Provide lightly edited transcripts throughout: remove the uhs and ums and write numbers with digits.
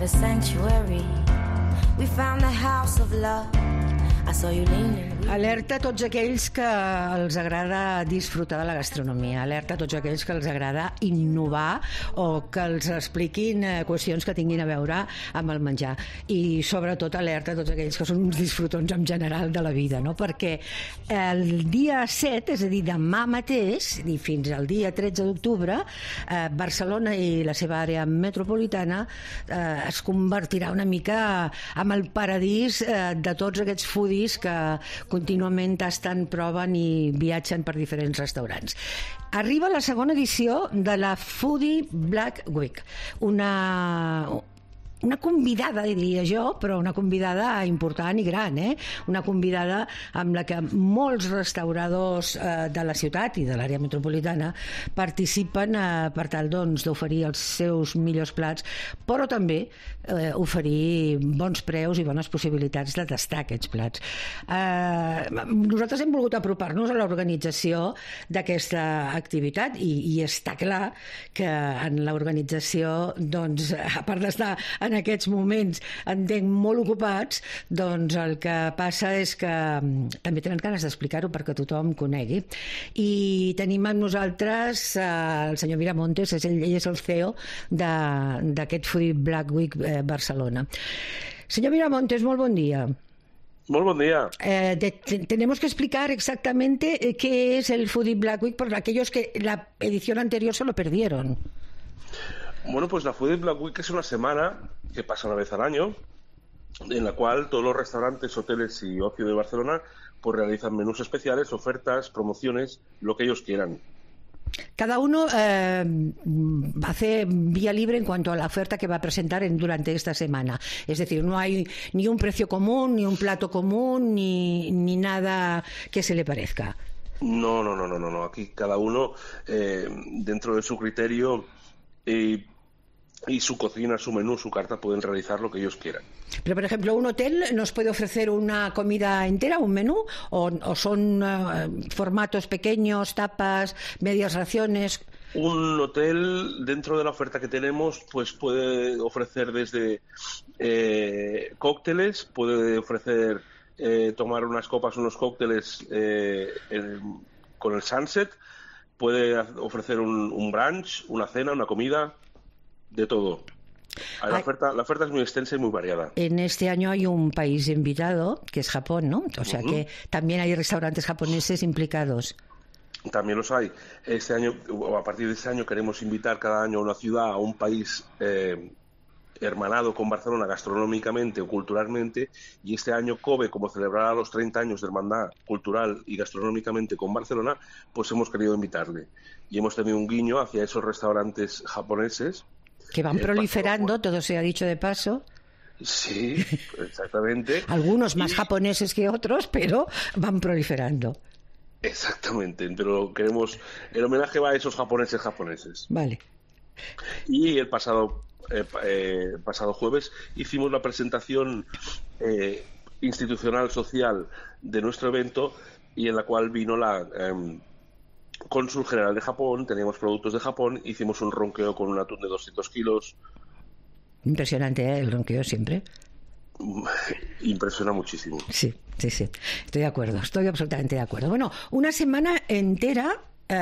a sanctuary. We found the house of love. I saw you leaning. Alerta a tots aquells que els agrada disfrutar de la gastronomia, alerta a tots aquells que els agrada innovar o que els expliquin qüestions que tinguin a veure amb el menjar, i sobretot alerta a tots aquells que són uns disfrutons en general de la vida, no? Perquè el dia 7, és a dir, demà mateix i fins al dia 13 d'octubre, Barcelona i la seva àrea metropolitana es convertirà una mica en el paradís de tots aquests foodies que contínuament tasten, proven i viatgen per diferents restaurants. Arriba la segona edició de la Foodie Black Week, una convidada, diria jo, però una convidada important i gran, una convidada amb la que molts restauradors de la ciutat i de l'àrea metropolitana participen per tal d'oferir els seus millors plats, però també oferir bons preus i bones possibilitats de tastar aquests plats. Nosaltres hem volgut apropar-nos a l'organització d'aquesta activitat i està clar que en l'organització, doncs, a part d'estar en aquests moments, entenc, molt ocupats, doncs el que passa és que també tenen ganes d'explicar-ho perquè tothom conegui. I tenim amb nosaltres el senyor Miramontes, ell és el CEO d'aquest Foodie Black Week Barcelona. Señor Miramontes, muy buen día. Muy buen día. Tenemos que explicar exactamente qué es el Foodie Black Week para aquellos que la edición anterior se lo perdieron. Bueno, pues la Foodie Black Week es una semana que pasa una vez al año, en la cual todos los restaurantes, hoteles y ocio de Barcelona pues realizan menús especiales, ofertas, promociones, lo que ellos quieran. Cada uno hace vía libre en cuanto a la oferta que va a presentar durante esta semana. Es decir, no hay ni un precio común, ni un plato común, ni nada que se le parezca. No. Aquí cada uno, dentro de su criterio y su cocina, su menú, su carta, pueden realizar lo que ellos quieran. Pero, por ejemplo, ¿un hotel nos puede ofrecer una comida entera, un menú? ¿O son formatos pequeños, tapas, medias raciones? Un hotel, dentro de la oferta que tenemos, pues puede ofrecer desde cócteles, puede ofrecer tomar unas copas, unos cócteles con el sunset, puede ofrecer un brunch, una cena, una comida, de todo. La oferta es muy extensa y muy variada. En este año hay un país invitado, que es Japón, ¿no? O sea que también hay restaurantes japoneses implicados. También los hay. Este año, o a partir de este año, queremos invitar cada año a una ciudad, a un país hermanado con Barcelona gastronómicamente o culturalmente, y este año Kobe, como celebrará los 30 años de hermandad cultural y gastronómicamente con Barcelona, pues hemos querido invitarle. Y hemos tenido un guiño hacia esos restaurantes japoneses. Que van proliferando, todo se ha dicho de paso. Sí, exactamente. Algunos más japoneses que otros, pero van proliferando. Exactamente, pero queremos... El homenaje va a esos japoneses. Vale. Y el pasado jueves hicimos la presentación institucional social de nuestro evento, y en la cual vino la cónsul general de Japón, teníamos productos de Japón, hicimos un ronqueo con un atún de 200 kilos. Impresionante, el ronqueo siempre. Impresiona muchísimo. Sí. Estoy de acuerdo, estoy absolutamente de acuerdo. Bueno, una semana entera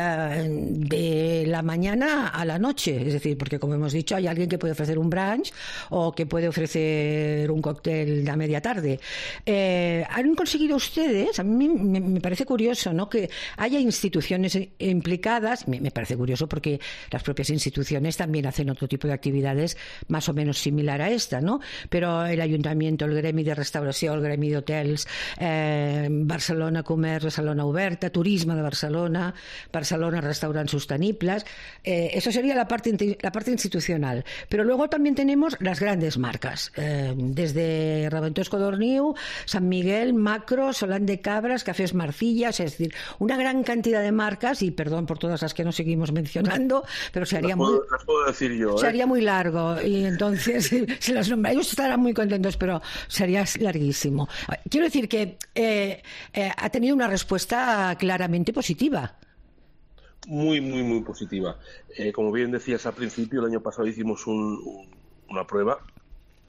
de la mañana a la noche, es decir, porque como hemos dicho, hay alguien que puede ofrecer un brunch o que puede ofrecer un cóctel a media tarde. ¿Han conseguido ustedes? A mí me parece curioso, ¿no?, que haya instituciones implicadas. Me parece curioso porque las propias instituciones también hacen otro tipo de actividades más o menos similar a esta, ¿no? Pero el Ayuntamiento, el Gremi de Restauració, el Gremi d'Hotels, Barcelona Comerç, Barcelona Oberta, Turisme de Barcelona Restaurants Sostenibles, eso sería la parte institucional. Pero luego también tenemos las grandes marcas, desde Raventós Codorniu, San Miguel, Macro, Solán de Cabras, Cafés Marcillas, es decir, una gran cantidad de marcas, y perdón por todas las que no seguimos mencionando, pero se haría las puedo decir yo, se haría muy largo, y entonces se las nombra. Ellos estarán muy contentos, pero sería larguísimo. Quiero decir que ha tenido una respuesta claramente positiva. Muy, muy, muy positiva. Como bien decías al principio, el año pasado hicimos una prueba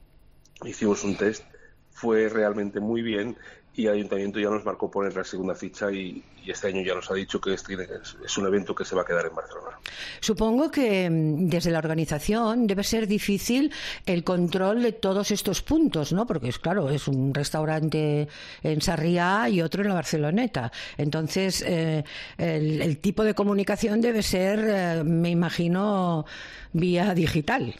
hicimos un test, fue realmente muy bien y el Ayuntamiento ya nos marcó poner la segunda ficha y este año ya nos ha dicho que es un evento que se va a quedar en Barcelona. Supongo que desde la organización debe ser difícil el control de todos estos puntos, ¿no? Porque claro, es un restaurante en Sarriá y otro en la Barceloneta. Entonces, el tipo de comunicación debe ser, me imagino, vía digital.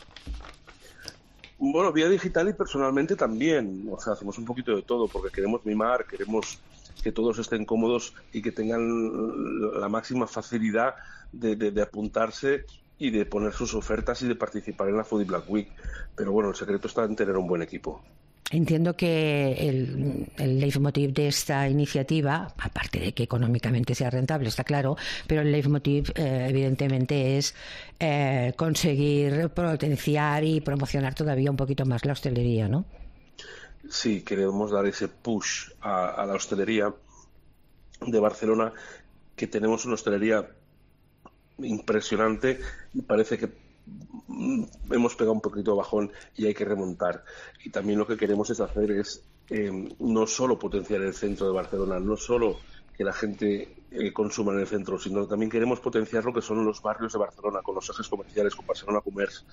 Bueno, vía digital y personalmente también. O sea, hacemos un poquito de todo porque queremos mimar, queremos que todos estén cómodos y que tengan la máxima facilidad de apuntarse y de poner sus ofertas y de participar en la Foodie Black Week. Pero bueno, el secreto está en tener un buen equipo. Entiendo que el leitmotiv de esta iniciativa, aparte de que económicamente sea rentable, está claro, pero el leitmotiv evidentemente es conseguir potenciar y promocionar todavía un poquito más la hostelería, ¿no? Sí, queremos dar ese push a la hostelería de Barcelona, que tenemos una hostelería impresionante y parece que hemos pegado un poquito de bajón y hay que remontar. Y también lo que queremos es hacer es no solo potenciar el centro de Barcelona, no solo que la gente consuma en el centro, sino también queremos potenciar lo que son los barrios de Barcelona, con los ejes comerciales, con Barcelona Comerç,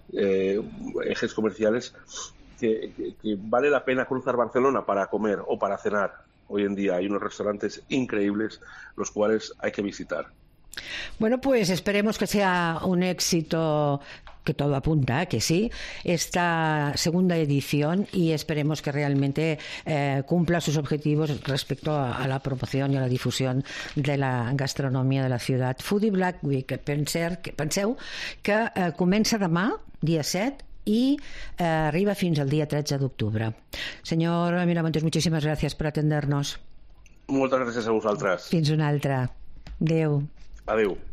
ejes comerciales que vale la pena cruzar Barcelona para comer o para cenar. Hoy en día hay unos restaurantes increíbles, los cuales hay que visitar. Bueno, pues esperemos que sea un éxito, que todo apunta que sí, esta segunda edición, y esperemos que realmente cumpla sus objetivos respecto a la promoción i a la difusión de la gastronomia de la ciutat. Foodie Black Week, penseu que comença demà, dia 7, y arriba fins al día 13 de octubre. Señor Miramontes, muchísimas gracias por atendernos. Moltes gràcies a vosaltres. Fins una altra. Adéu. Adéu.